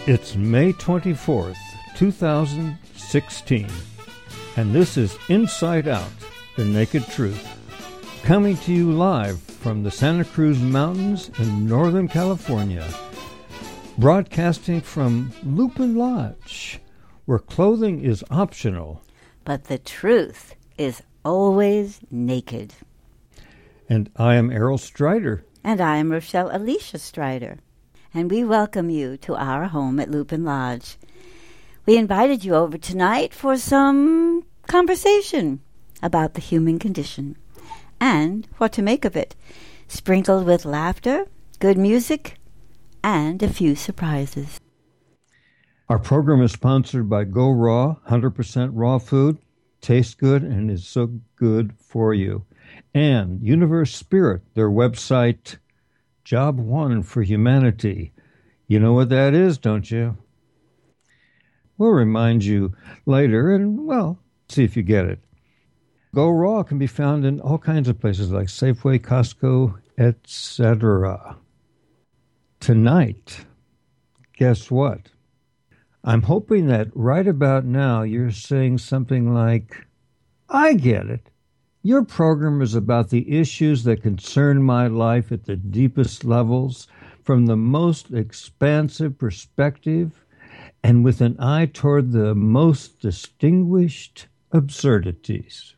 It's May 24th, 2016, and this is Inside Out, The Naked Truth, coming to you live from the Santa Cruz Mountains in Northern California, broadcasting from Lupin Lodge, where clothing is optional. But the truth is always naked. And I am Errol Strider. And I am Rochelle Alicia Strider. And we welcome you to our home at Lupin Lodge. We invited you over tonight for some conversation about the human condition and what to make of it, sprinkled with laughter, good music, and a few surprises. Our program is sponsored by Go Raw, 100% raw food, tastes good, and is so good for you. And Universe Spirit, their website, Job One for Humanity. You know what that is, don't you? We'll remind you later and, well, see if you get it. Go Raw can be found in all kinds of places like Safeway, Costco, etc. Tonight, guess what? I'm hoping that right about now you're saying something like, I get it. Your program is about the issues that concern my life at the deepest levels, from the most expansive perspective, and with an eye toward the most distinguished absurdities.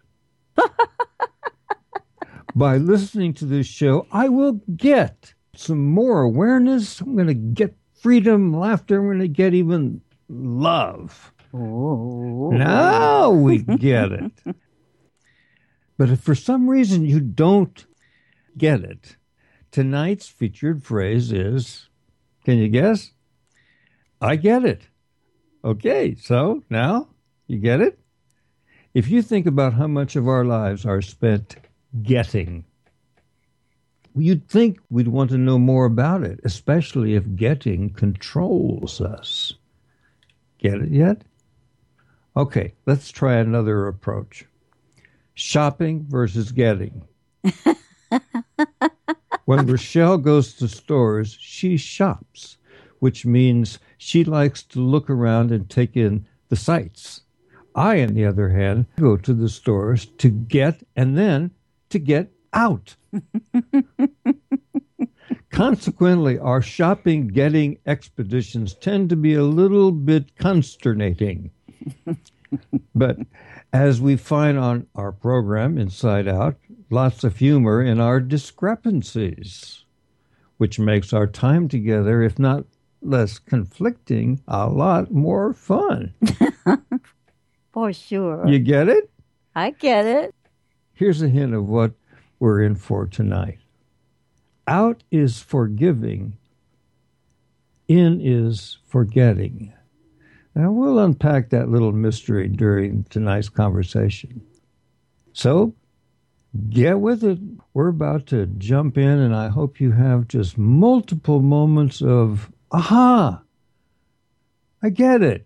By listening to this show, I will get some more awareness. I'm going to get freedom, laughter. I'm going to get even love. Oh. Now we get it. But if for some reason you don't get it, tonight's featured phrase is, can you guess? I get it. Okay, so now you get it? If you think about how much of our lives are spent getting, you'd think we'd want to know more about it, especially if getting controls us. Get it yet? Okay, let's try another approach. Shopping versus getting. When Rochelle goes to stores, she shops, which means she likes to look around and take in the sights. I, on the other hand, go to the stores to get and then to get out. Consequently, our shopping-getting expeditions tend to be a little bit consternating. But as we find on our program, Inside Out, lots of humor in our discrepancies, which makes our time together, if not less conflicting, a lot more fun. For sure. You get it? I get it. Here's a hint of what we're in for tonight. Out is forgiving. In is forgetting. Now, we'll unpack that little mystery during tonight's conversation. So, get with it. We're about to jump in, and I hope you have just multiple moments of, aha, I get it.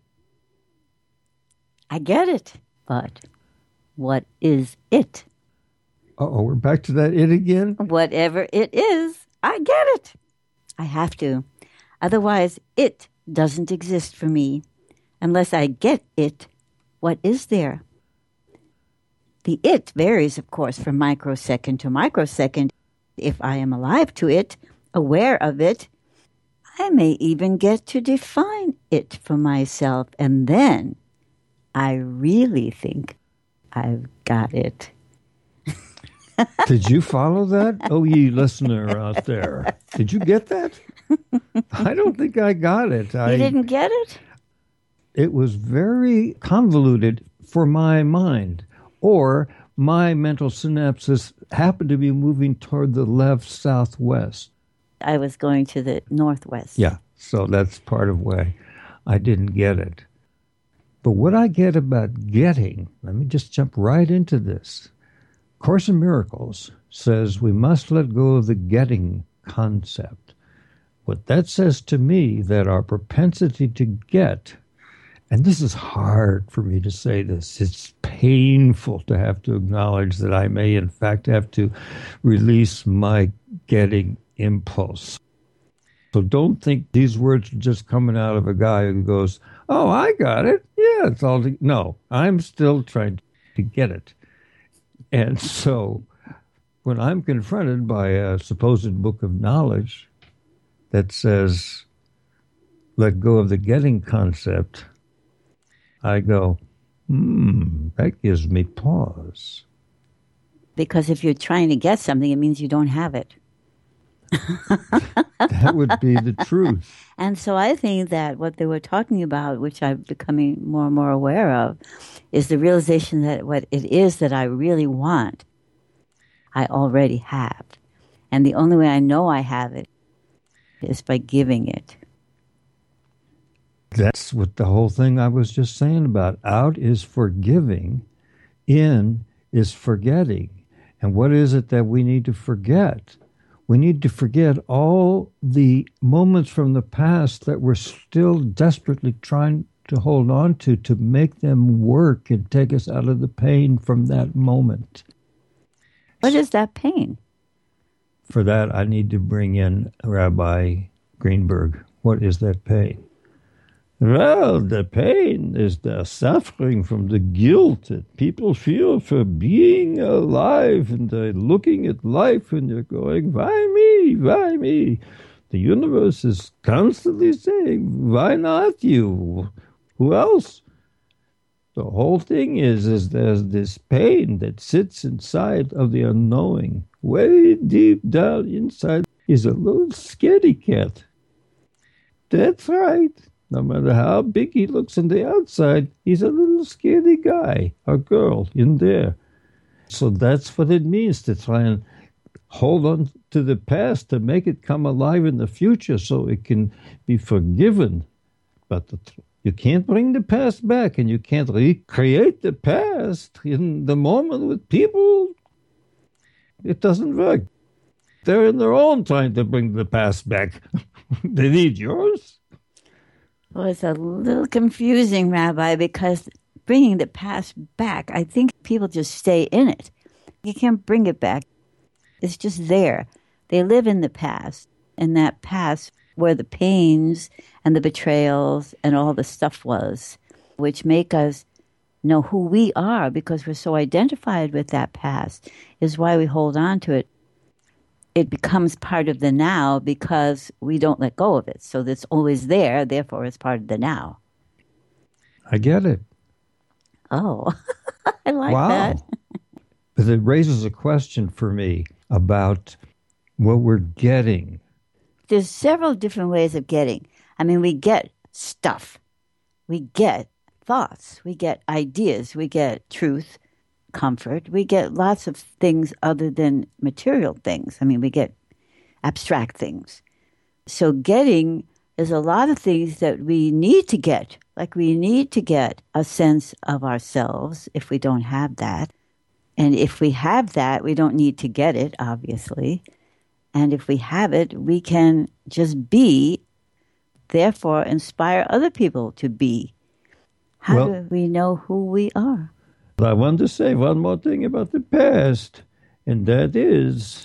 I get it. But what is it? Uh-oh, we're back to that it again? Whatever it is, I get it. I have to. Otherwise, it doesn't exist for me. Unless I get it, what is there? The it varies, of course, from microsecond to microsecond. If I am alive to it, aware of it, I may even get to define it for myself. And then I really think I've got it. Did you follow that? Oh, ye listener out there. Did you get that? I don't think I got it. You didn't get it? It was very convoluted for my mind, or my mental synapses happened to be moving toward the left southwest. I was going to the northwest. Yeah, so that's part of why I didn't get it. But what I get about getting, let me just jump right into this. Course in Miracles says we must let go of the getting concept. What that says to me, that our propensity to get, and this is hard for me to say this, it's painful to have to acknowledge that I may in fact have to release my getting impulse. So don't think these words are just coming out of a guy who goes, "Oh, I got it. Yeah, it's all." No, I'm still trying to get it. And so when I'm confronted by a supposed book of knowledge that says, let go of the getting concept, I go, that gives me pause. Because if you're trying to get something, it means you don't have it. That would be the truth. And so I think that what they were talking about, which I'm becoming more and more aware of, is the realization that what it is that I really want, I already have. And the only way I know I have it is by giving it. That's what the whole thing I was just saying about. Out is forgiving, in is forgetting. And what is it that we need to forget? We need to forget all the moments from the past that we're still desperately trying to hold on to make them work and take us out of the pain from that moment. What is that pain? For that, I need to bring in Rabbi Greenberg. What is that pain? Well, the pain is the suffering from the guilt that people feel for being alive, and they're looking at life and they're going, why me? Why me? The universe is constantly saying, why not you? Who else? The whole thing is there's this pain that sits inside of the unknowing. Way deep down inside is a little scaredy cat. That's right. No matter how big he looks on the outside, he's a little scaredy guy or girl in there. So that's what it means to try and hold on to the past, to make it come alive in the future so it can be forgiven. But you can't bring the past back, and you can't recreate the past in the moment with people. It doesn't work. They're in their own trying to bring the past back. They need yours. Well, it's a little confusing, Rabbi, because bringing the past back, I think people just stay in it. You can't bring it back. It's just there. They live in the past, and that past where the pains and the betrayals and all the stuff was, which make us know who we are because we're so identified with that past, is why we hold on to it. It becomes part of the now because we don't let go of it. So it's always there, therefore it's part of the now. I get it. Oh, I like that. But it raises a question for me about what we're getting. There's several different ways of getting. I mean, we get stuff. We get thoughts. We get ideas. We get truth, comfort. We get lots of things other than material things. I mean, we get abstract things. So getting is a lot of things that we need to get. Like we need to get a sense of ourselves if we don't have that. And if we have that, we don't need to get it, obviously. And if we have it, we can just be, therefore inspire other people to be. How do we know who we are? I want to say one more thing about the past, and that is,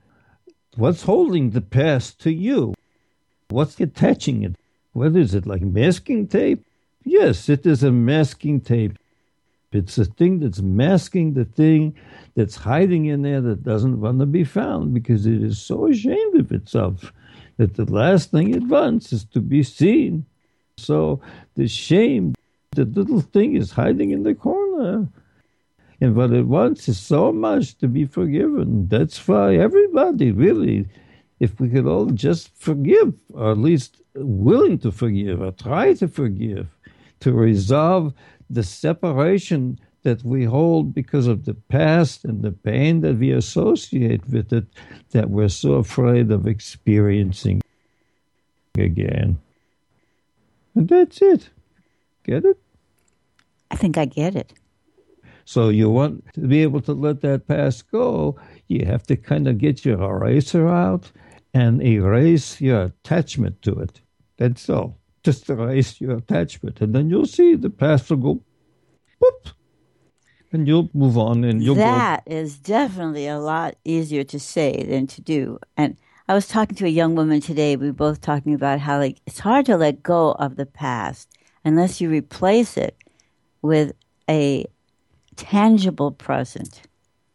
what's holding the past to you? What's attaching it? What is it, like masking tape? Yes, it is a masking tape. It's a thing that's masking the thing that's hiding in there that doesn't want to be found because it is so ashamed of itself that the last thing it wants is to be seen. So the shame, the little thing is hiding in the corner. And what it wants is so much to be forgiven. That's why everybody, really, if we could all just forgive, or at least willing to forgive, or try to forgive, to resolve the separation that we hold because of the past and the pain that we associate with it, that we're so afraid of experiencing again. And that's it. Get it? I think I get it. So you want to be able to let that past go, you have to kind of get your eraser out and erase your attachment to it. That's all. Just erase your attachment. And then you'll see the past will go, boop, and you'll move on. And you'll That is definitely a lot easier to say than to do. And I was talking to a young woman today. We were both talking about how it's hard to let go of the past unless you replace it with a tangible present.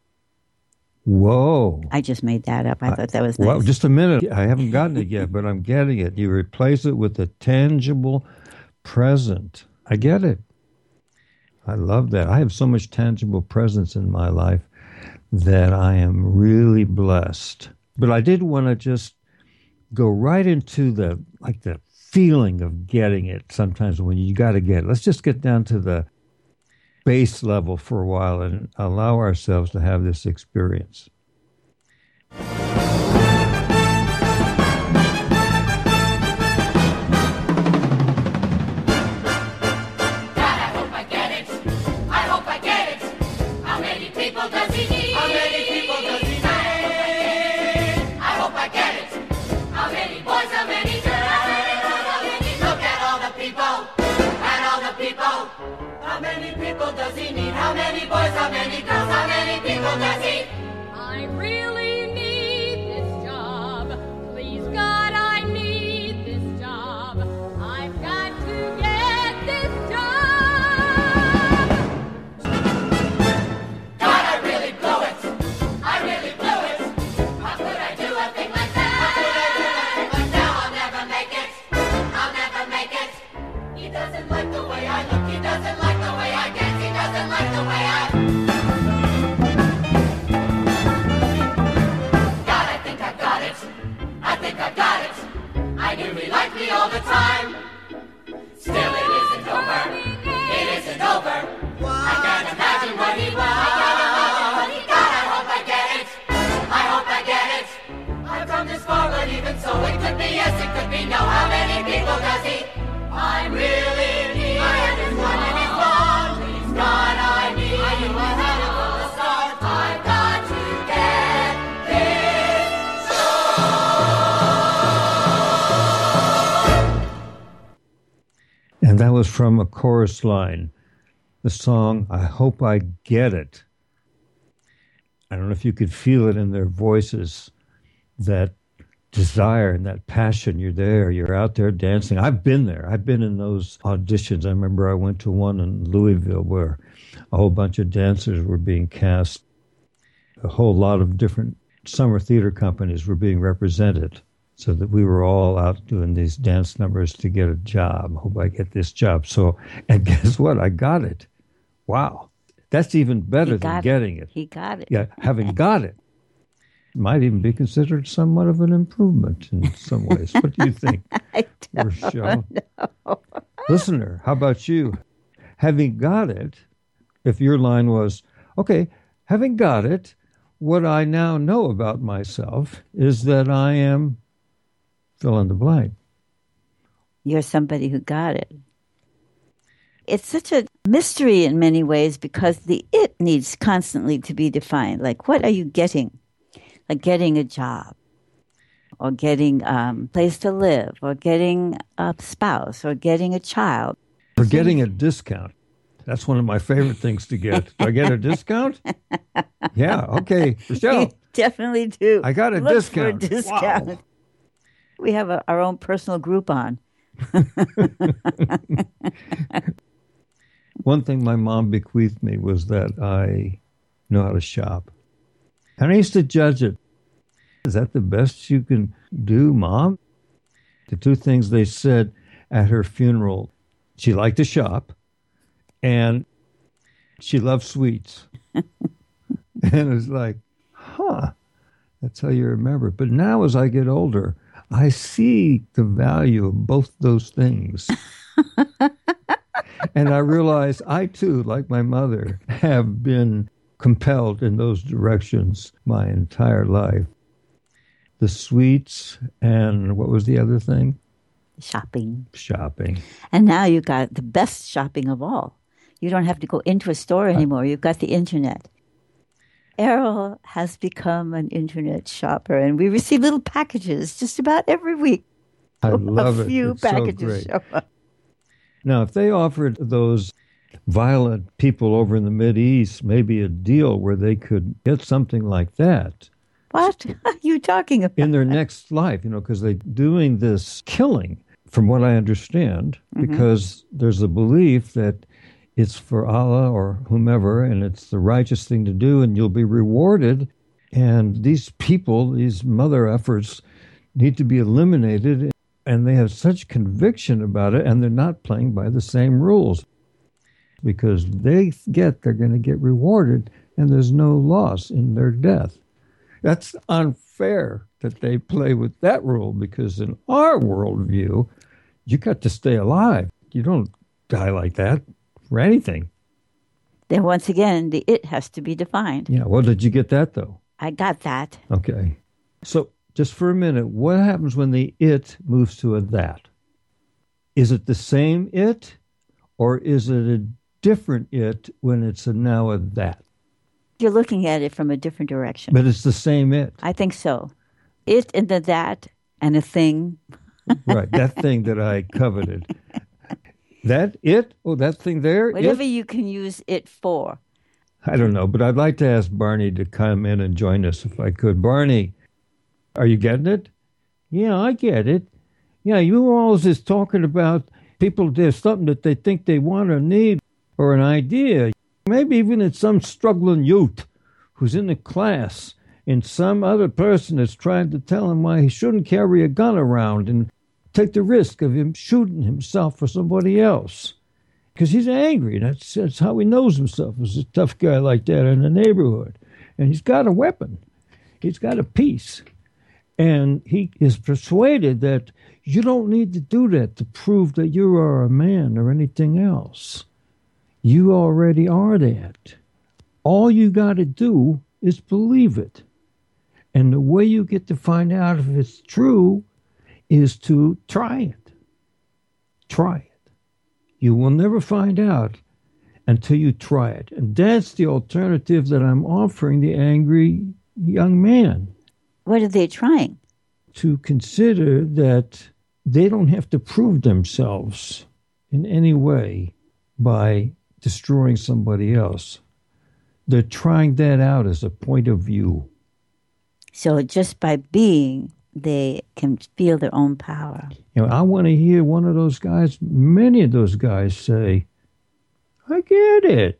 Whoa. I just made that up. I thought that was nice. Well, just a minute. I haven't gotten it yet, but I'm getting it. You replace it with a tangible present. I get it. I love that. I have so much tangible presence in my life that I am really blessed. But I did want to just go right into the feeling of getting it sometimes when you got to get it. Let's just get down to the base level for a while and allow ourselves to have this experience. How many people does he need? How many boys? How many girls? How many people does he? I really need this job. Please, God, I need this job. I've got to get this job. God, I really blew it. I really blew it. How could I do a thing like that? How could I do a thing like that? I'll never make it. I'll never make it. He doesn't like the way I look. He doesn't like the way I dance. He doesn't like the way I... God, I think I've got it. I think I've got it. I knew he liked me all the time. Still, it isn't over. It isn't over. I can't imagine what he wants. God, I hope I get it. I hope I get it. I've come this far, but even so, it could be yes, it could be no. How many people does he? I really need this one and it's gone. Please, God, I need. I knew I had it from the start. I've got to get this. And that was from a chorus line, the song, I Hope I Get It. I don't know if you could feel it in their voices, that desire and that passion. You're there, you're out there dancing. I've been there. I've been in those auditions. I remember I went to one in Louisville where a whole bunch of dancers were being cast. A whole lot of different summer theater companies were being represented, so that we were all out doing these dance numbers to get a job. Hope I get this job. So, and guess what? I got it. Wow. That's even better than getting it. He got it. Yeah, having got it might even be considered somewhat of an improvement in some ways. What do you think, Rochelle? Listener, how about you? Having got it, if your line was, okay, having got it, what I now know about myself is that I am fill in the blank. You're somebody who got it. It's such a mystery in many ways because the it needs constantly to be defined. Like, what are you getting? Like getting a job, or getting a place to live, or getting a spouse, or getting a child. Or getting a discount. That's one of my favorite things to get. Do I get a discount? Yeah, okay. Rochelle. You definitely do. I got a Look discount. For a discount. Wow. We have our own personal Groupon. One thing my mom bequeathed me was that I know how to shop. And I used to judge it. Is that the best you can do, Mom? The two things they said at her funeral, she liked to shop and she loved sweets. And it was like, that's how you remember it. But now as I get older, I see the value of both those things. And I realize I, too, like my mother, have been compelled in those directions my entire life. The sweets and what was the other thing? Shopping. And now you got the best shopping of all. You don't have to go into a store anymore. You've got the internet. Errol has become an internet shopper, and we receive little packages just about every week. I love it. A few it's packages so show up. Now, if they offered those violent people over in the Mideast maybe a deal where they could get something like that, What are you talking about? in their next life, because they're doing this killing, from what I understand, because there's a belief that it's for Allah or whomever, and it's the righteous thing to do, and you'll be rewarded. And these people, these mother efforts, need to be eliminated, and they have such conviction about it, and they're not playing by the same rules because they're going to get rewarded, and there's no loss in their death. That's unfair that they play with that rule, because in our worldview, you got to stay alive. You don't die like that for anything. Then once again, the it has to be defined. Yeah, well, did you get that, though? I got that. Okay. So just for a minute, what happens when the it moves to a that? Is it the same it, or is it a different it when it's now a that? You're looking at it from a different direction. But it's the same it. I think so. It and the that and a thing. Right, that thing that I coveted. That it? Oh, that thing there? Whatever you can use it for. I don't know, but I'd like to ask Barney to come in and join us if I could. Barney, are you getting it? Yeah, I get it. Yeah, you always is talking about people, there's something that they think they want or need or an idea. Maybe even it's some struggling youth who's in the class and some other person is trying to tell him why he shouldn't carry a gun around and take the risk of him shooting himself or somebody else. Because he's angry. That's how he knows himself, as a tough guy like that in the neighborhood. And he's got a weapon. He's got a piece. And he is persuaded that you don't need to do that to prove that you are a man or anything else. You already are that. All you got to do is believe it. And the way you get to find out if it's true is to try it. Try it. You will never find out until you try it. And that's the alternative that I'm offering the angry young man. What are they trying? To consider that they don't have to prove themselves in any way by destroying somebody else. They're trying that out as a point of view. So just by being, they can feel their own power. I want to hear one of those guys, many of those guys say, I get it.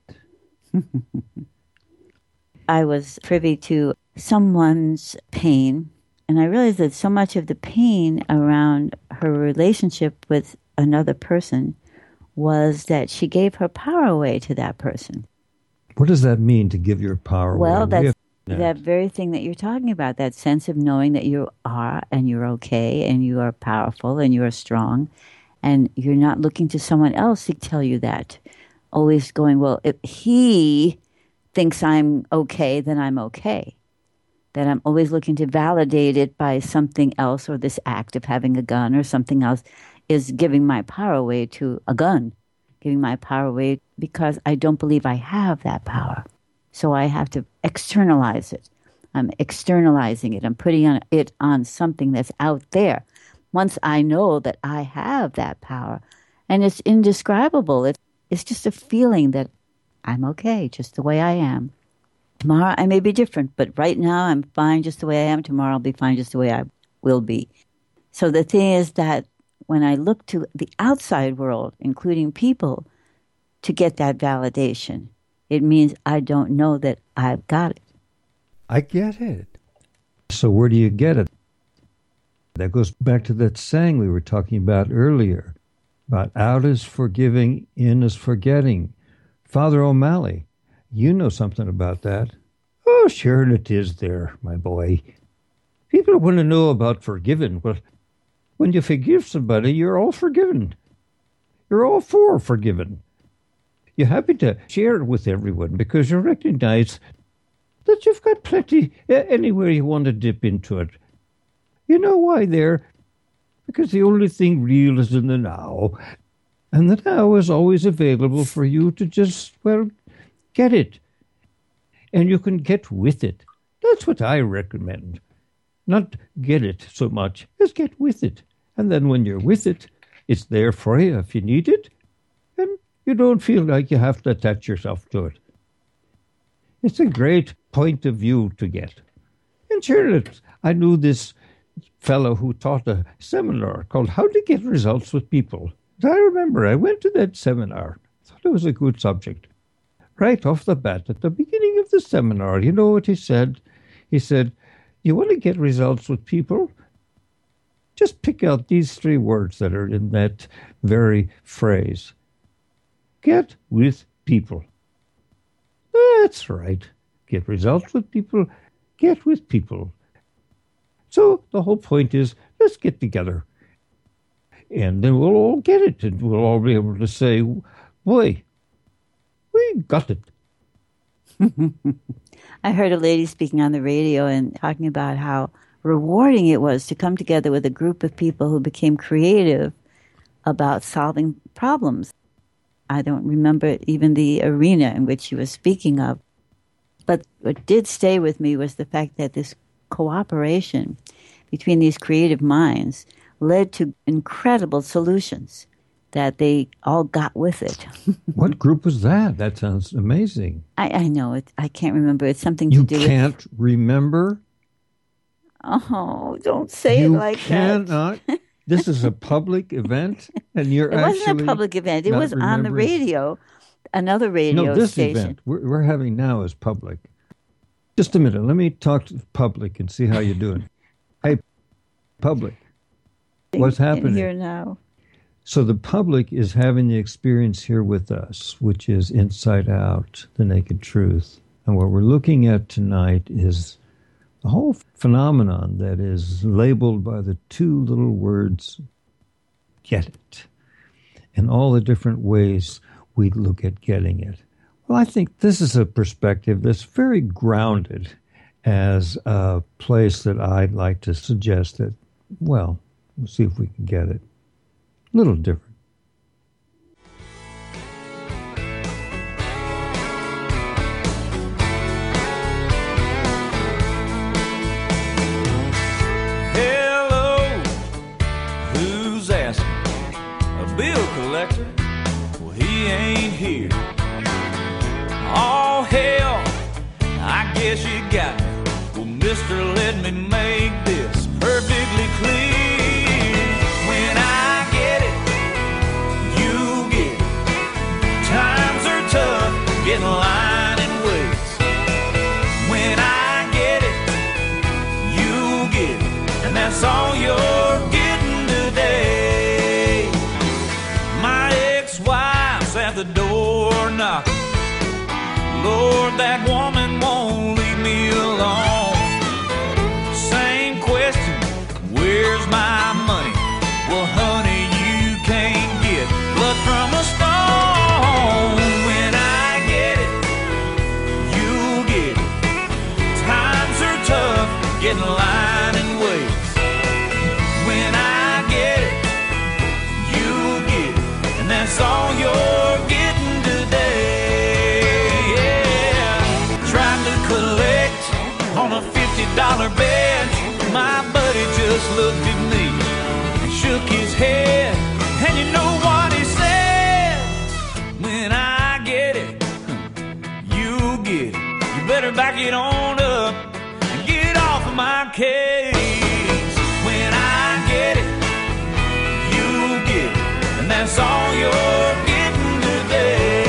I was privy to someone's pain, and I realized that so much of the pain around her relationship with another person was that she gave her power away to that person. What does that mean, to give your power away? Well, that's that very thing that you're talking about, that sense of knowing that you are and you're okay and you are powerful and you are strong, and you're not looking to someone else to tell you that. Always going, well, if he thinks I'm okay, then I'm okay. That I'm always looking to validate it by something else, or this act of having a gun or something else is giving my power away to a gun, giving my power away because I don't believe I have that power. So I have to externalize it. I'm externalizing it. I'm putting it on something that's out there. Once I know that I have that power, and it's indescribable. It's just a feeling that I'm okay just the way I am. Tomorrow I may be different, but right now I'm fine just the way I am. Tomorrow I'll be fine just the way I will be. So the thing is that when I look to the outside world, including people, to get that validation, it means I don't know that I've got it. I get it. So where do you get it? That goes back to that saying we were talking about earlier, about out is forgiving, in is forgetting. Father O'Malley, you know something about that. Oh, sure it is there, my boy. People want to know about forgiving. Well, when you forgive somebody, you're all forgiven. You're all for forgiven. You're happy to share it with everyone because you recognize that you've got plenty anywhere you want to dip into it. You know why there? Because the only thing real is in the now. And the now is always available for you to just, get it. And you can get with it. That's what I recommend. Not get it so much as get with it. And then when you're with it, it's there for you if you need it. And you don't feel like you have to attach yourself to it. It's a great point of view to get. And sure, I knew this fellow who taught a seminar called How to Get Results with People. I remember I went to that seminar. Thought it was a good subject. Right off the bat, at the beginning of the seminar, you know what he said? He said, you want to get results with people? Just pick out these 3 words that are in that very phrase. Get with people. That's right. Get results with people. Get with people. So the whole point is, let's get together. And then we'll all get it. And we'll all be able to say, boy, we got it. I heard a lady speaking on the radio and talking about how rewarding it was to come together with a group of people who became creative about solving problems. I don't remember even the arena in which she was speaking of. But what did stay with me was the fact that this cooperation between these creative minds led to incredible solutions that they all got with it. What group was that? That sounds amazing. I know it. I can't remember. It's something You to do with... You can't remember? Oh, don't say it like that. You cannot? This is a public event? And you're actually... It wasn't a public event. It was on the radio, another radio station. No, this event we're having now is public. Just a minute. Let me talk to the public and see how you're doing. Hey, public, what's happening? Here now. So the public is having the experience here with us, which is Inside Out, The Naked Truth. And what we're looking at tonight is the whole phenomenon that is labeled by the 2 little words, get it, and all the different ways we look at getting it. Well, I think this is a perspective that's very grounded as a place that I'd like to suggest that, well, we'll see if we can get it. A little different. Hello, who's asking? A bill collector? Well, he ain't here. Oh, hell, I guess you got me. Well, mister, let me make this perfectly clear. When I get it, you get it. Times are tough, get in line and wait. When I get it, you get it. And that's all you're getting today. My ex-wife's at the door knocking. Lord, that woman won't leave me alone. Same question, where's my money? Well, honey, you can't get blood from a stone. When I get it, you get it. Times are tough, get in line and wait. When I get it, you get it. And that's all you're getting today. On a $50 bet, my buddy just looked at me and shook his head. And you know what he said? When I get it, you get it. You better back it on up and get off of my case. When I get it, you get it. And that's all you're getting today.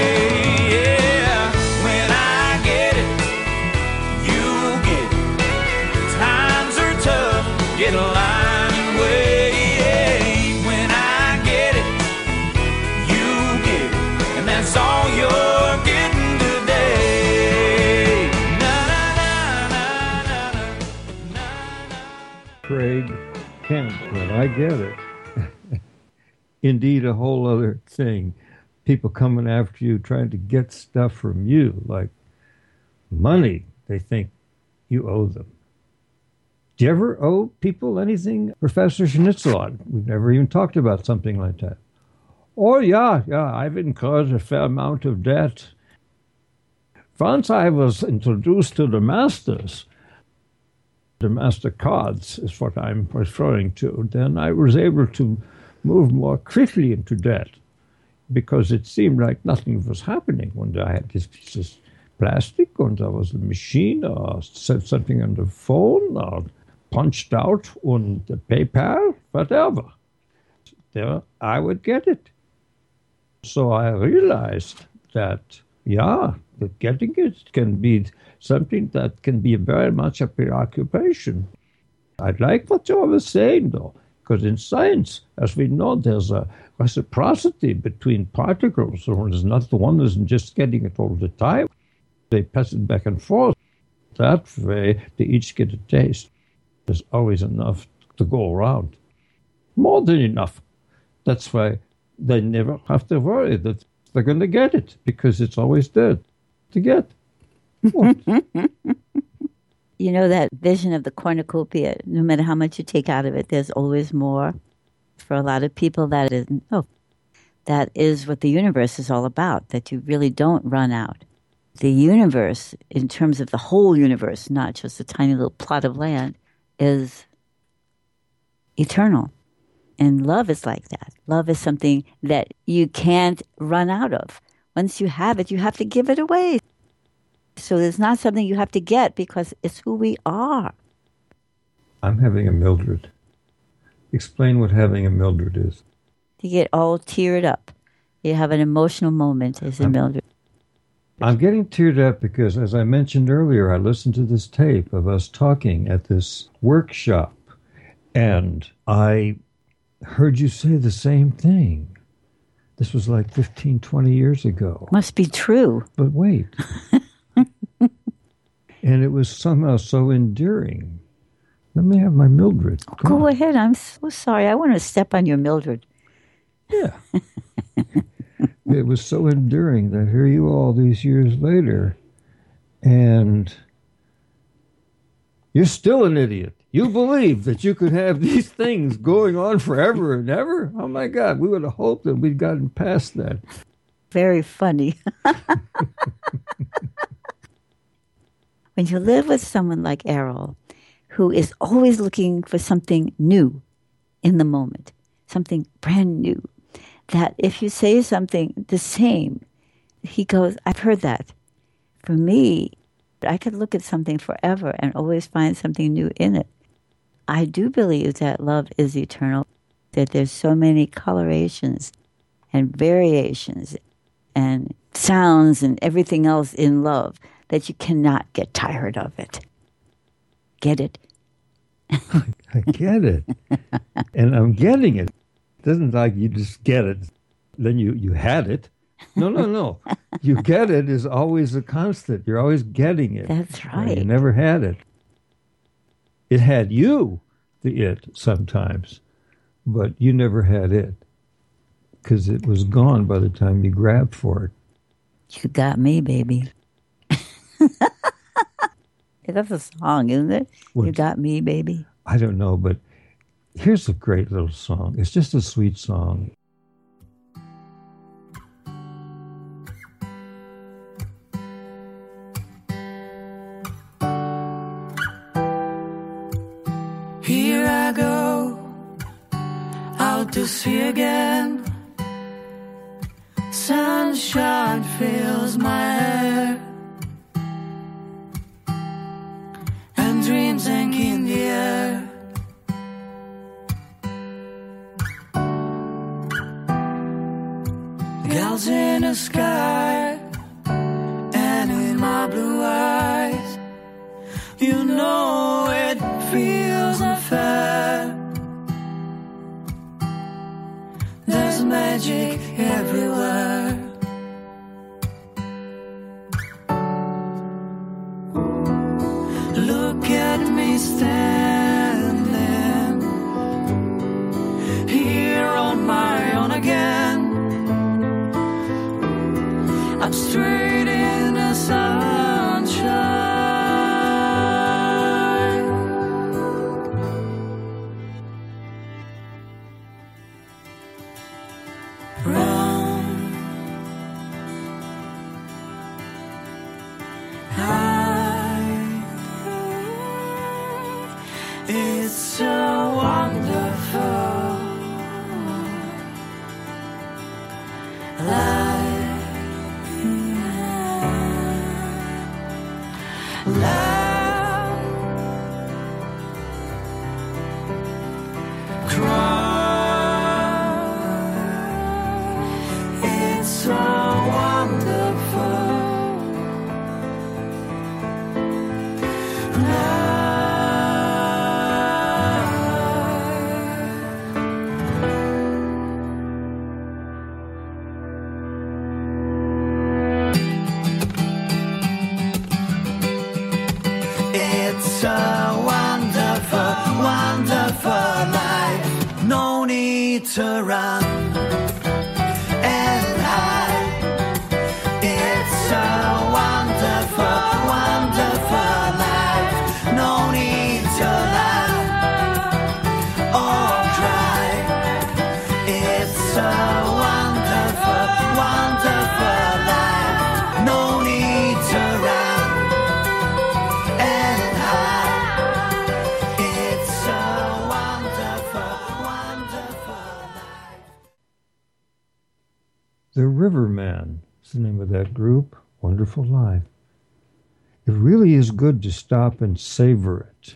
Get a line and wait. When I get it, you get it. And that's all you're getting today. Na, na, na, na, na, na. Craig Kent, but I get it. Indeed, a whole other thing. People coming after you, trying to get stuff from you, like money they think you owe them. Do you ever owe people anything, Professor Schnitzelot? We've never even talked about something like that. Oh, yeah, I've incurred a fair amount of debt. Once I was introduced to the masters, the MasterCards is what I'm referring to, then I was able to move more quickly into debt because it seemed like nothing was happening when I had these plastic, and there was a machine, or said something on the phone, or punched out on the PayPal, whatever. There, I would get it. So I realized that, that getting it can be something that can be very much a preoccupation. I like what you were saying, though, because in science, as we know, there's a reciprocity between particles. So there's not the one isn't just getting it all the time. They pass it back and forth. That way, they each get a taste. There's always enough to go around. More than enough. That's why they never have to worry that they're going to get it, because it's always there to get. You know that vision of the cornucopia, no matter how much you take out of it, there's always more. For a lot of people, that is what the universe is all about, that you really don't run out. The universe, in terms of the whole universe, not just a tiny little plot of land, is eternal. And love is like that. Love is something that you can't run out of. Once you have it, you have to give it away. So it's not something you have to get, because it's who we are. I'm having a Mildred. Explain what having a Mildred is. You get all teared up. You have an emotional moment as a Mildred. I'm getting teared up because, as I mentioned earlier, I listened to this tape of us talking at this workshop, and I heard you say the same thing. This was like 15, 20 years ago. Must be true. But wait. And it was somehow so endearing. Let me have my Mildred. Go ahead. I'm so sorry. I want to step on your Mildred. Yeah. It was so endearing that here you are all these years later, and you're still an idiot. You believe that you could have these things going on forever and ever? Oh, my God. We would have hoped that we'd gotten past that. Very funny. When you live with someone like Errol, who is always looking for something new in the moment, something brand new, that if you say something the same, he goes, I've heard that. For me, I could look at something forever and always find something new in it. I do believe that love is eternal, that there's so many colorations and variations and sounds and everything else in love that you cannot get tired of it. Get it? I get it. And I'm getting it. It isn't like you just get it, then you had it. No. You get it is always a constant. You're always getting it. That's right. You never had it. It had you, the it, sometimes, but you never had it because it was gone by the time you grabbed for it. You got me, baby. That's a song, isn't it? You got me, baby. I don't know, but here's a great little song. It's just a sweet song. Here I go, out to sea again. Sunshine fills my hair, and dreams hang in the air. Gulls in the sky, and in my blue eyes, you know it feels unfair. There's magic everywhere. Look at me standing here on my own again. I'm straight in the sunshine. Round, high, it's so wonderful. Life need to run and hide. It's a wonderful, wonderful life. No need to laugh or cry. It's a wonderful, wonderful life. No need to run and hide. It's a wonderful, wonderful life. The Riverman is the name of that group. Wonderful Life. It really is good to stop and savor it.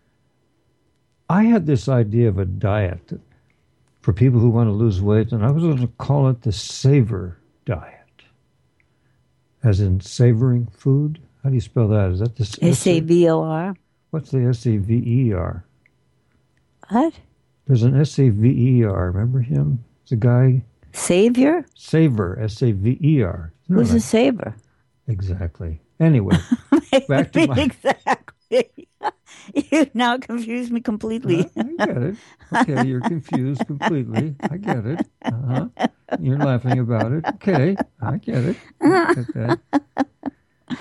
I had this idea of a diet for people who want to lose weight, and I was going to call it the Savor Diet. As in savoring food? How do you spell that? Is that the SAVOR. What's the SAVER? What? There's an SAVER. Remember him? It's a guy. Savior? Savor. SAVER. Who's a saver? Exactly. Anyway, back to my... Exactly. You now confused me completely. I get it. Okay, you're confused completely. I get it. You're laughing about it. Okay, I get it. I get that.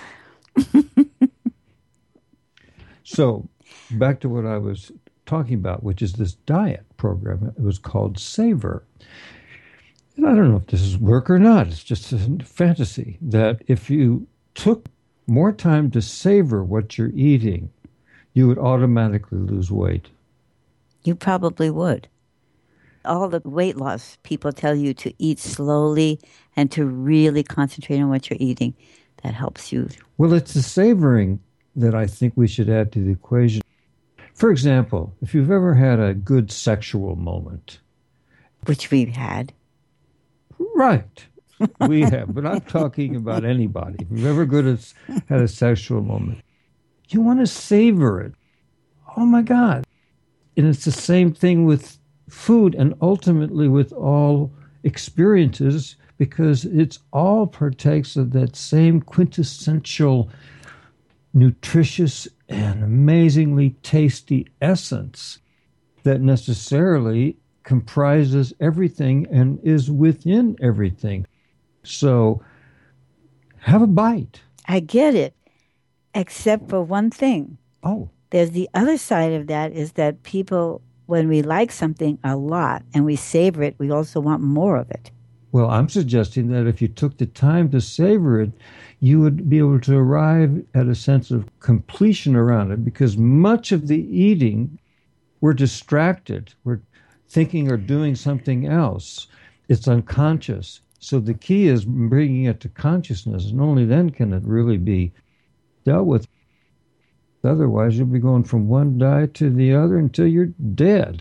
So, back to what I was talking about, which is this diet program. It was called Savor. And I don't know if this is work or not. It's just a fantasy that if you took more time to savor what you're eating, you would automatically lose weight. You probably would. All the weight loss people tell you to eat slowly and to really concentrate on what you're eating. That helps you. Well, it's the savoring that I think we should add to the equation. For example, if you've ever had a good sexual moment. Which we've had. Right. We have. But I'm talking about anybody. If you've ever had a sexual moment, you want to savor it. Oh, my God. And it's the same thing with food and ultimately with all experiences, because it's all partakes of that same quintessential, nutritious, and amazingly tasty essence that necessarily comprises everything and is within everything. So have a bite. I get it, except for one thing. Oh. There's the other side of that is that people, when we like something a lot and we savor it, we also want more of it. Well, I'm suggesting that if you took the time to savor it, you would be able to arrive at a sense of completion around it, because much of the eating, we're distracted. We're thinking or doing something else. It's unconscious. So the key is bringing it to consciousness, and only then can it really be dealt with. Otherwise, you'll be going from one diet to the other until you're dead.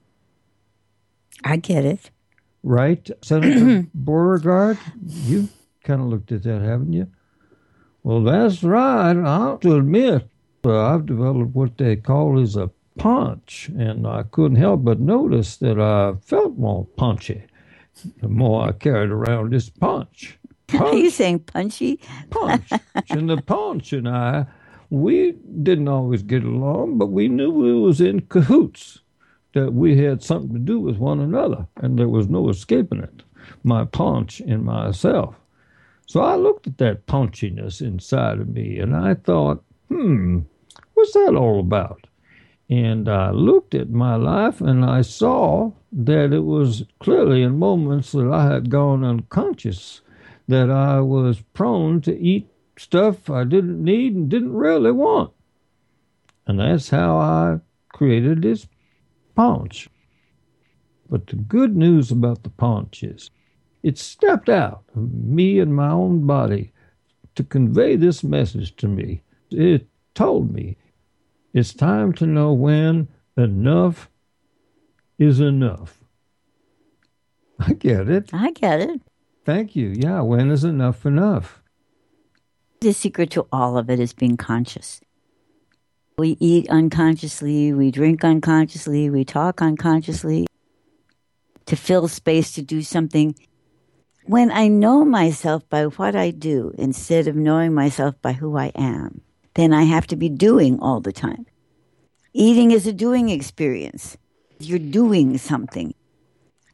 I get it. Right? Senator Beauregard, you kind of looked at that, haven't you? Well, that's right. I have to admit, I've developed what they call is a punch, and I couldn't help but notice that I felt more punchy the more I carried around this punch. Are you saying punchy? Punch. And the punch and I, we didn't always get along, but we knew we was in cahoots, that we had something to do with one another, and there was no escaping it, my punch and myself. So I looked at that punchiness inside of me, and I thought, what's that all about? And I looked at my life, and I saw that it was clearly in moments that I had gone unconscious, that I was prone to eat stuff I didn't need and didn't really want. And that's how I created this paunch. But the good news about the paunch is it stepped out of me and my own body to convey this message to me. It told me it's time to know when enough is enough. I get it. I get it. Thank you. Yeah, when is enough enough? The secret to all of it is being conscious. We eat unconsciously, we drink unconsciously, we talk unconsciously to fill space to do something. When I know myself by what I do instead of knowing myself by who I am, then I have to be doing all the time. Eating is a doing experience. You're doing something.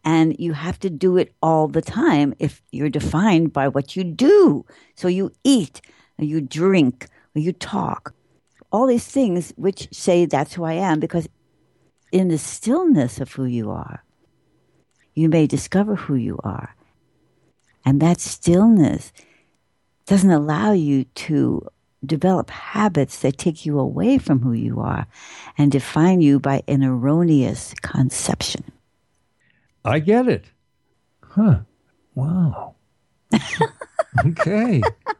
And you have to do it all the time if you're defined by what you do. So you eat, or you drink, or you talk. All these things which say that's who I am, because in the stillness of who you are, you may discover who you are. And that stillness doesn't allow you to develop habits that take you away from who you are and define you by an erroneous conception. I get it. Huh. Wow. Okay.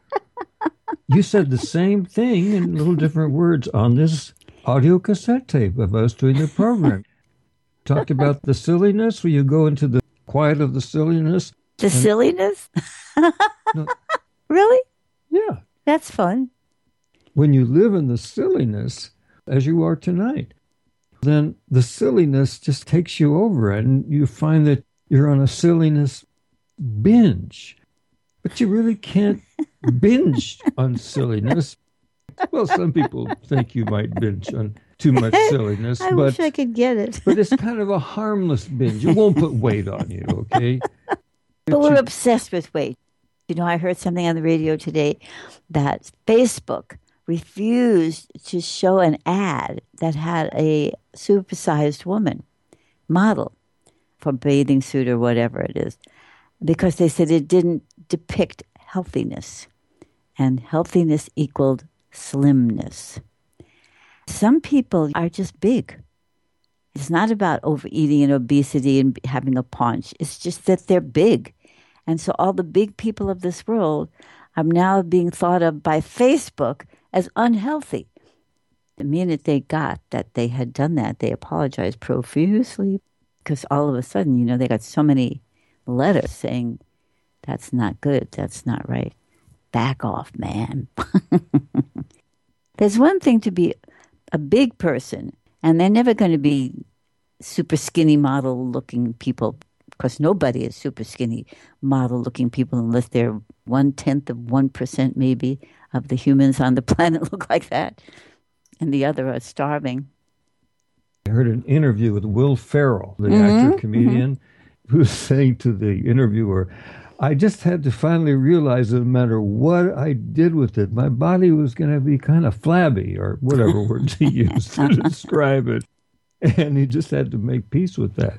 You said the same thing in little different words on this audio cassette tape of us doing the program. Talked about the silliness, where you go into the quiet of the silliness. The silliness? No. Really? Yeah. That's fun. When you live in the silliness, as you are tonight, then the silliness just takes you over, and you find that you're on a silliness binge. But you really can't binge on silliness. Well, some people think you might binge on too much silliness. I wish I could get it. But it's kind of a harmless binge. It won't put weight on you, okay? But we're obsessed with weight. You know, I heard something on the radio today that Facebook refused to show an ad that had a supersized woman model for bathing suit or whatever it is, because they said it didn't depict healthiness, and healthiness equaled slimness. Some people are just big. It's not about overeating and obesity and having a paunch. It's just that they're big. And so all the big people of this world are now being thought of by Facebook as unhealthy. The minute they got that they had done that, they apologized profusely, because all of a sudden, you know, they got so many letters saying, that's not good, that's not right. Back off, man. There's one thing to be a big person, and they're never going to be super skinny model-looking people, because nobody is super skinny model-looking people unless they're 1/10 of 1% maybe of the humans on the planet look like that, and the other are starving. I heard an interview with Will Ferrell, the actor-comedian, who was saying to the interviewer, I just had to finally realize that no matter what I did with it, my body was going to be kind of flabby, or whatever words he used to describe it. And he just had to make peace with that.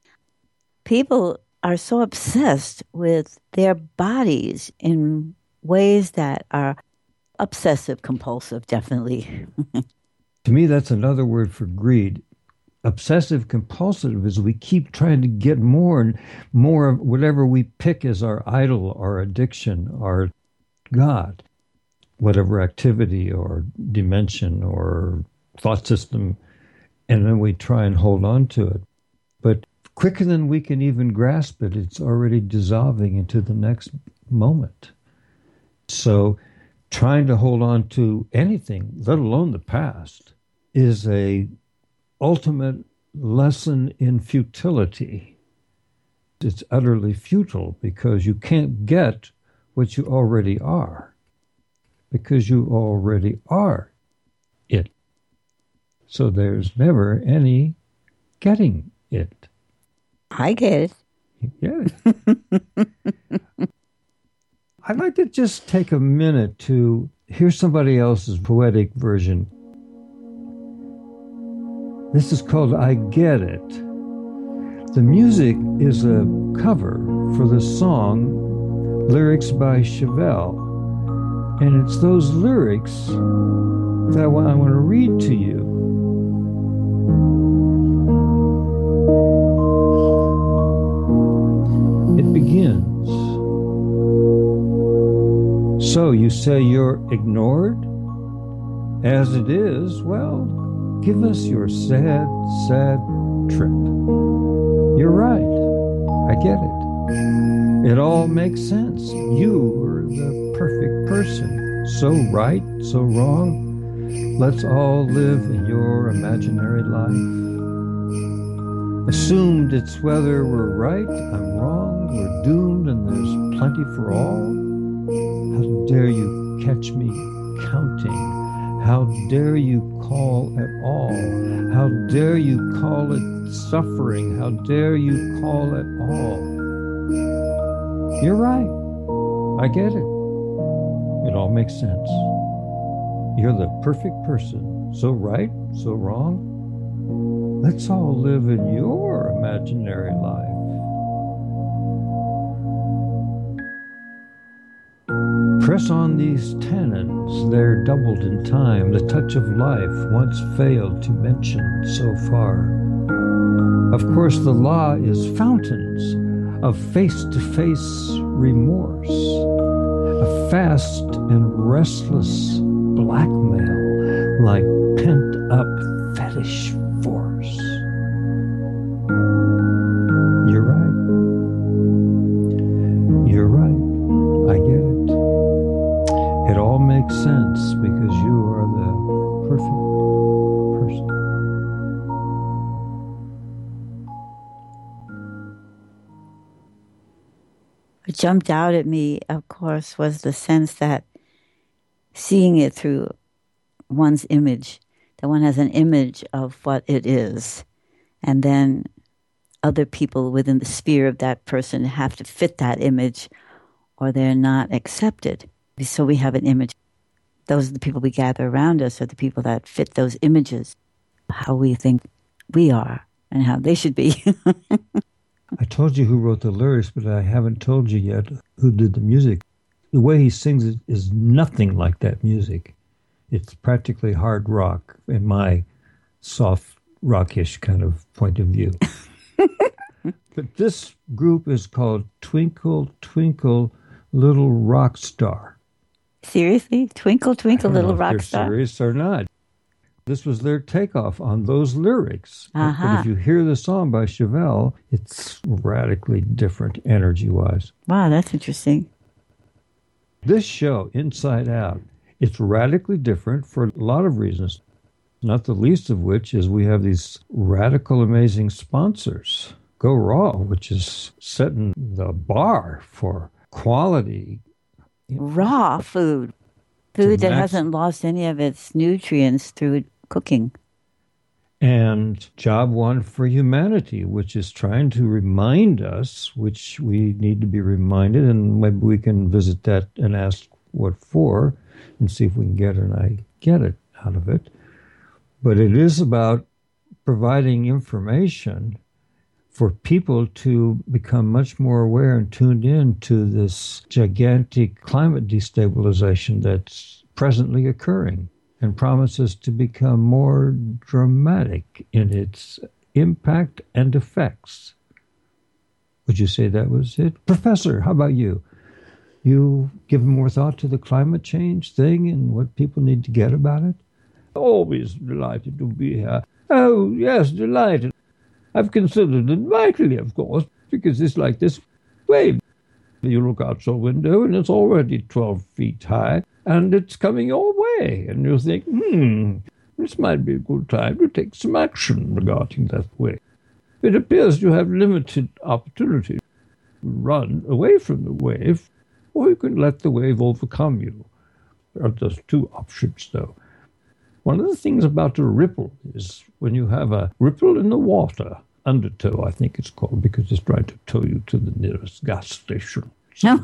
People are so obsessed with their bodies in ways that are obsessive compulsive, definitely. To me, that's another word for greed. Obsessive compulsive is we keep trying to get more and more of whatever we pick as our idol, our addiction, our God, whatever activity or dimension or thought system, and then we try and hold on to it. But quicker than we can even grasp it, it's already dissolving into the next moment. So trying to hold on to anything, let alone the past, is a ultimate lesson in futility. It's utterly futile, because you can't get what you already are, because you already are it. So there's never any getting it. I get it. You get it. I'd like to just take a minute to hear somebody else's poetic version. This is called I Get It. The music is a cover for the song Lyrics by Chevelle. And it's those lyrics that I want to read to you. It begins. So you say you're ignored? As it is, well, give us your sad, sad trip. You're right. I get it. It all makes sense. You were the perfect person. So right, so wrong. Let's all live in your imaginary life. Assumed it's whether we're right, I'm wrong, we're doomed, and there's plenty for all. How dare you catch me counting? How dare you call at all? How dare you call it suffering, how dare you call it all? You're right. I get it. It all makes sense. You're the perfect person. So right, so wrong. Let's all live in your imaginary life. Press on these tannins, they're doubled in time. The touch of life once failed to mention so far. Of course, the law is fountains of face-to-face remorse, a fast and restless blackmail like pent-up fetish force. You're right. You're right. I get it. It all makes sense because you are the perfect person. What jumped out at me, of course, was the sense that seeing it through one's image, that one has an image of what it is, and then other people within the sphere of that person have to fit that image or they're not accepted. So we have an image. Those are the people we gather around us, are the people that fit those images, how we think we are and how they should be. I told you who wrote the lyrics, but I haven't told you yet who did the music. The way he sings it is nothing like that music. It's practically hard rock in my soft rockish kind of point of view. But this group is called Twinkle, Twinkle, Little Rock Star. Seriously? Twinkle, Twinkle, Little Rock they're Star? Serious or not. This was their takeoff on those lyrics. Uh-huh. But if you hear the song by Chevelle, it's radically different energy-wise. Wow, that's interesting. This show, Inside Out, it's radically different for a lot of reasons, not the least of which is we have these radical, amazing sponsors. Go Raw, which is setting the bar for quality. Raw food. Food that hasn't lost any of its nutrients through cooking. And Job One for Humanity, which is trying to remind us, which we need to be reminded, and maybe we can visit that and ask what for and see if we can get it out of it. But it is about providing information for people to become much more aware and tuned in to this gigantic climate destabilization that's presently occurring and promises to become more dramatic in its impact and effects. Would you say that was it? Professor, how about you? You given more thought to the climate change thing and what people need to get about it? Always delighted to be here. Oh, yes, delighted. I've considered it vitally, of course, because it's like this wave. You look out your window and it's already 12 feet high, and it's coming your way, and you think, this might be a good time to take some action regarding that wave. It appears you have limited opportunity to run away from the wave, or you can let the wave overcome you. There are just two options, though. One of the things about a ripple is when you have a ripple in the water, undertow, I think it's called, because it's trying to tow you to the nearest gas station. So,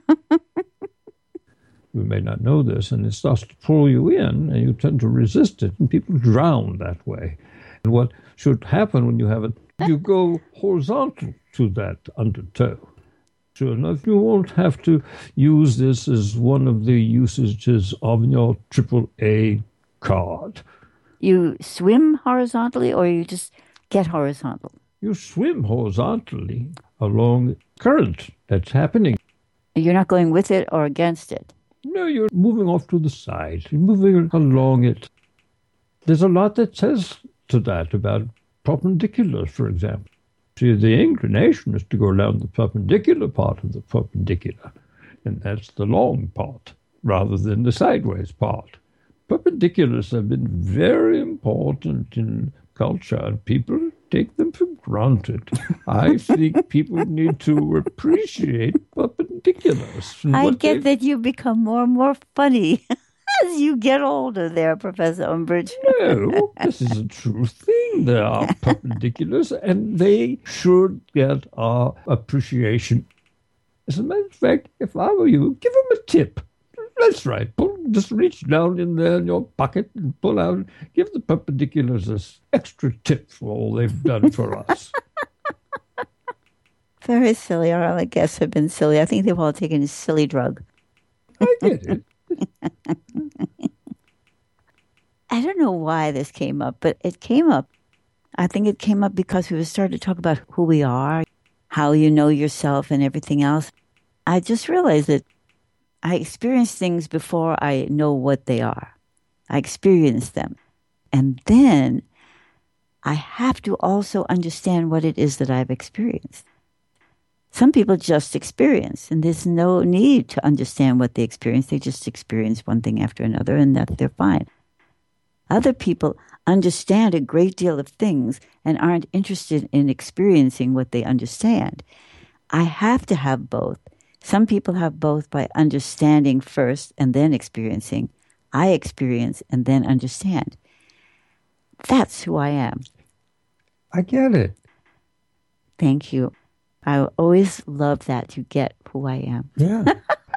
you may not know this, and it starts to pull you in, and you tend to resist it, and people drown that way. And what should happen when you have it, you go horizontal to that undertow. Sure enough, you won't have to use this as one of the usages of your AAA card. You swim horizontally or you just get horizontal? You swim horizontally along current that's happening. You're not going with it or against it? No, you're moving off to the side. You're moving along it. There's a lot that says to that about perpendiculars, for example. See, the inclination is to go down the perpendicular part of the perpendicular, and that's the long part, rather than the sideways part. Perpendiculars have been very important in culture, and people take them for granted. I think people need to appreciate perpendiculars. I get that you become more and more funny. As you get older there, Professor Umbridge. No, this is a true thing. They are perpendiculars, and they should get our appreciation. As a matter of fact, if I were you, give them a tip. That's right. Just reach down in there in your pocket and pull out. Give the perpendiculars this extra tip for all they've done for us. Very silly. All our guests have been silly. I think they've all taken a silly drug. I get it. I don't know why this came up, but it came up. I think it came up because we started to talk about who we are, how you know yourself and everything else. I just realized that I experience things before I know what they are. I experience them. And then I have to also understand what it is that I've experienced. Some people just experience, and there's no need to understand what they experience. They just experience one thing after another, and that they're fine. Other people understand a great deal of things and aren't interested in experiencing what they understand. I have to have both. Some people have both by understanding first and then experiencing. I experience and then understand. That's who I am. I get it. Thank you. I always love that you get who I am. Yeah.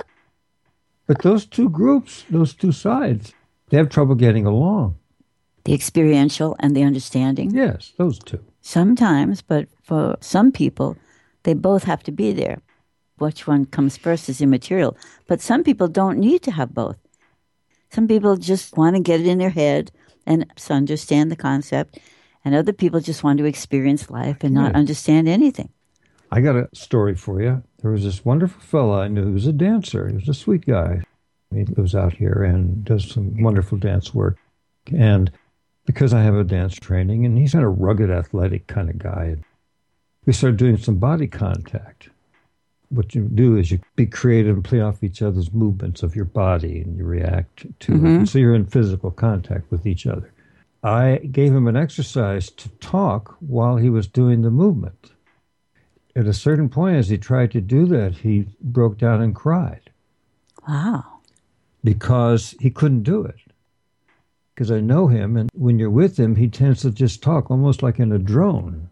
But those two groups, those two sides, they have trouble getting along. The experiential and the understanding. Yes, those two. Sometimes, but for some people, they both have to be there. Which one comes first is immaterial. But some people don't need to have both. Some people just want to get it in their head and understand the concept. And other people just want to experience life and not understand anything. I got a story for you. There was this wonderful fellow I knew who was a dancer. He was a sweet guy. He lives out here and does some wonderful dance work. And because I have a dance training, and he's kind of rugged, athletic kind of guy, we started doing some body contact. What you do is you be creative and play off each other's movements of your body, and you react to it. So you're in physical contact with each other. I gave him an exercise to talk while he was doing the movement. At a certain point, as he tried to do that, he broke down and cried. Wow. Because he couldn't do it. Because I know him, and when you're with him, he tends to just talk almost like in a drone.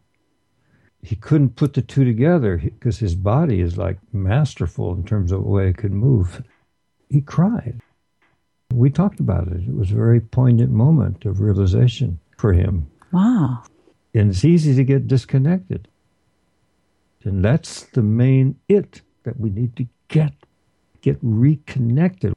He couldn't put the two together because his body is like masterful in terms of the way it could move. He cried. We talked about it. It was a very poignant moment of realization for him. Wow. And it's easy to get disconnected. And that's the main it that we need to get reconnected.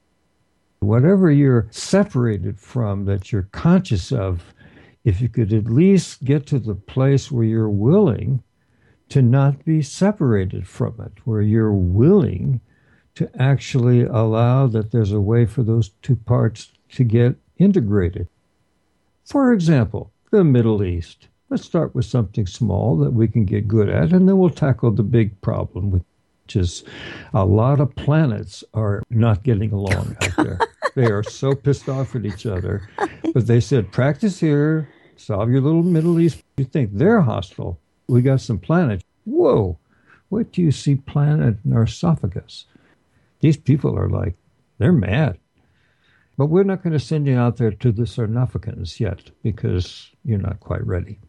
Whatever you're separated from, that you're conscious of, if you could at least get to the place where you're willing to not be separated from it, where you're willing to actually allow that there's a way for those two parts to get integrated. For example, the Middle East. Let's start with something small that we can get good at, and then we'll tackle the big problem, which is a lot of planets are not getting along out there. They are so pissed off at each other. But they said, practice here, solve your little Middle East. You think they're hostile. We got some planets. Whoa, wait till you see planet Narcissus. These people are like, they're mad. But we're not going to send you out there to the Sarcophagus yet because you're not quite ready.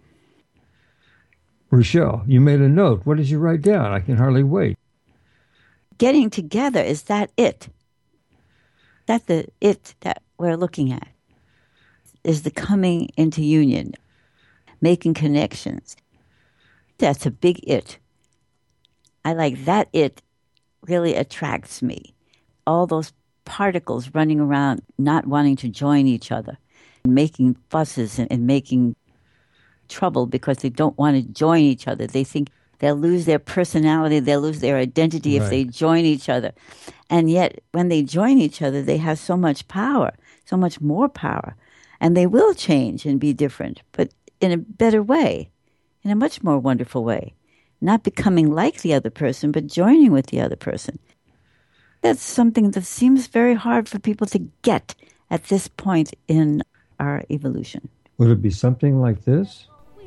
Rochelle, you made a note. What did you write down? I can hardly wait. Getting together, is that it? That's the it that we're looking at, is the coming into union, making connections. That's a big it. I like that it really attracts me. All those particles running around, not wanting to join each other, making fusses and making trouble because they don't want to join each other. They think they'll lose their personality, they'll lose their identity if they join each other. And yet, when they join each other, they have so much power, so much more power. And they will change and be different, but in a better way, in a much more wonderful way. Not becoming like the other person, but joining with the other person. That's something that seems very hard for people to get at this point in our evolution. Would it be something like this?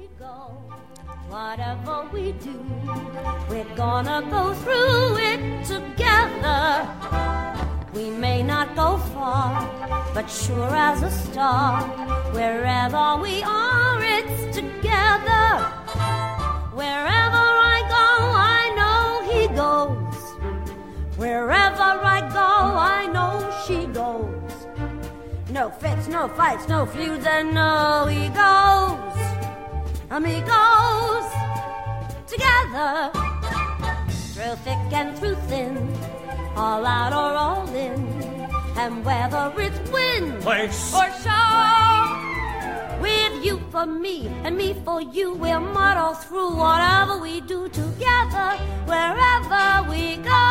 Whatever we do, we're gonna go through it together. We may not go far, but sure as a star, wherever we are, it's together. Wherever I go, I know he goes. Wherever I go, I know she goes. No fits, no fights, no feuds, and no egos. Amigos, together. Through thick and through thin, all out or all in, and whether it's wind or show, with you for me and me for you, we're muddled through whatever we do together, wherever we go.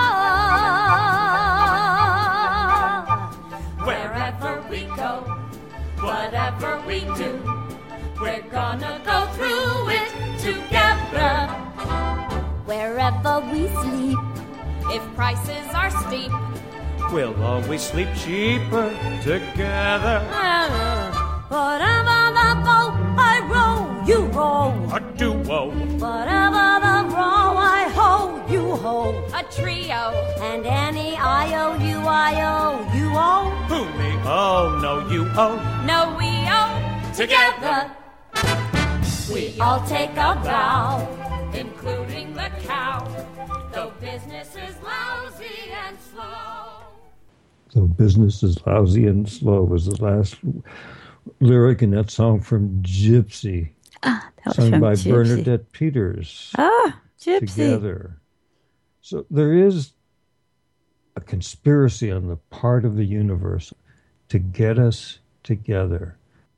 Wherever we go, whatever we do, we're gonna go through it together. Wherever we sleep, if prices are steep, we'll always sleep cheaper together. whatever the boat I row, you row. A duo. Whatever the row I hoe, you hoe. a trio. And any IOU, you owe. Who me? Oh, no, you oh. No, we owe Together, We all take a bow. including the cow. though business is lousy and slow. So business is lousy and slow was the last lyric in that song from Gypsy, That was sung from by Gypsy. Bernadette Peters. Gypsy. Together. So there is a conspiracy on the part of the universe to get us together.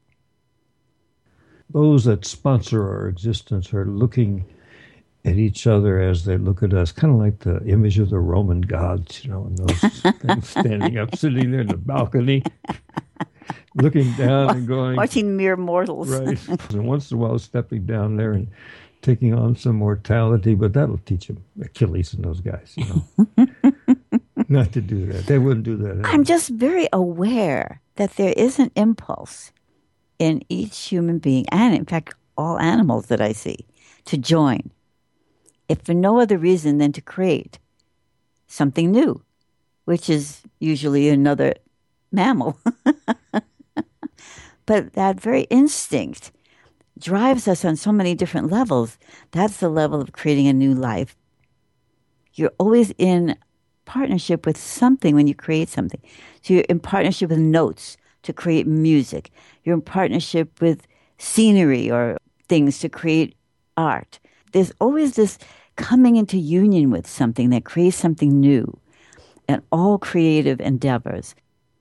Those that sponsor our existence are looking at each other as they look at us, kind of like the image of the Roman gods, and those things standing up, sitting there in the balcony, looking down and going, Watching mere mortals. right. And once in a while stepping down there and taking on some mortality, but that'll teach them, Achilles and those guys, not to do that. They wouldn't do that anyway. I'm just very aware that there is an impulse in each human being, and in fact, all animals that I see, to join, if for no other reason than to create something new, which is usually another mammal. But that very instinct drives us on so many different levels. That's the level of creating a new life. You're always in partnership with something when you create something. So you're in partnership with notes to create music. You're in partnership with scenery or things to create art. There's always this coming into union with something that creates something new in all creative endeavors.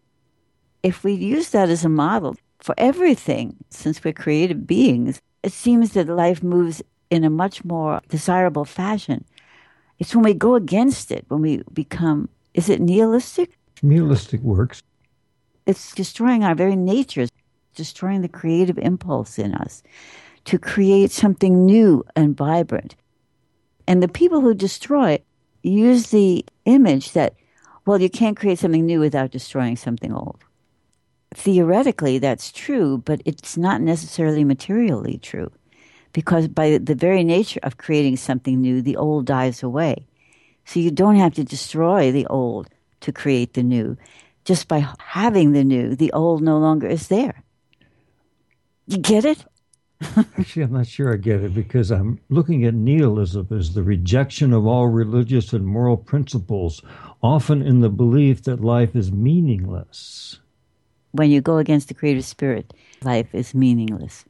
If we use that as a model for everything, since we're creative beings, it seems that life moves in a much more desirable fashion. It's when we go against it, when we become, is it nihilistic? Nihilistic works. It's destroying our very nature, destroying the creative impulse in us to create something new and vibrant. And the people who destroy it use the image that, well, you can't create something new without destroying something old. Theoretically, that's true, but it's not necessarily materially true, because by the very nature of creating something new, the old dies away. So you don't have to destroy the old to create the new. Just by having the new, the old no longer is there. You get it? Actually, I'm not sure I get it, because I'm looking at nihilism as the rejection of all religious and moral principles, often in the belief that life is meaningless. When you go against the creative spirit, life is meaningless.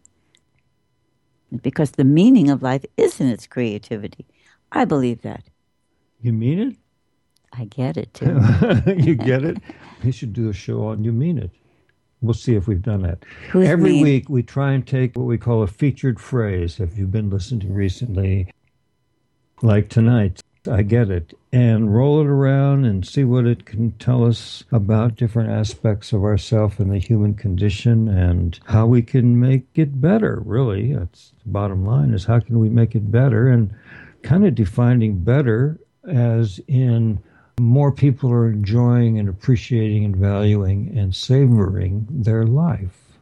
Because the meaning of life is in its creativity. I believe that. You mean it? I get it, too. You get it? We should do a show on You Mean It. We'll see if we've done that. Who's Every mean? week we try and take what we call a featured phrase, if you've been listening recently, like tonight, I get it, and roll it around and see what it can tell us about different aspects of ourselves and the human condition and how we can make it better, really. That's the bottom line, is how can we make it better, and kind of defining better as in more people are enjoying and appreciating and valuing and savoring their life,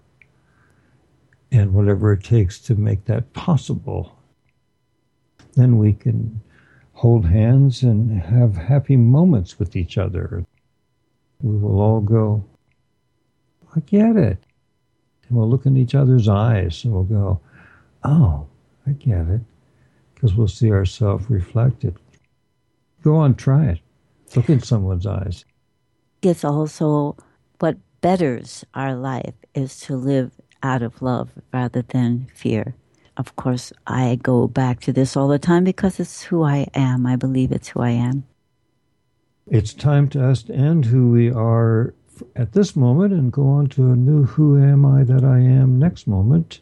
and whatever it takes to make that possible. Then we can hold hands and have happy moments with each other. we will all go, I get it. And we'll look in each other's eyes and we'll go, oh, I get it. Because we'll see ourselves reflected. Go on, try it. Look in someone's eyes. It's also what betters our life is to live out of love rather than fear. Of course, I go back to this all the time because it's who I am. I believe it's who I am. It's time to us to end who we are at this moment and go on to a new who am I that I am next moment.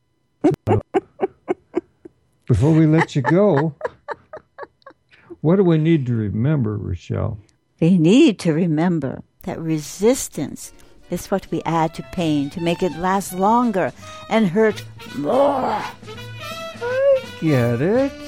Before we let you go, what do we need to remember, Rochelle? We need to remember that resistance is what we add to pain to make it last longer and hurt more. I get it.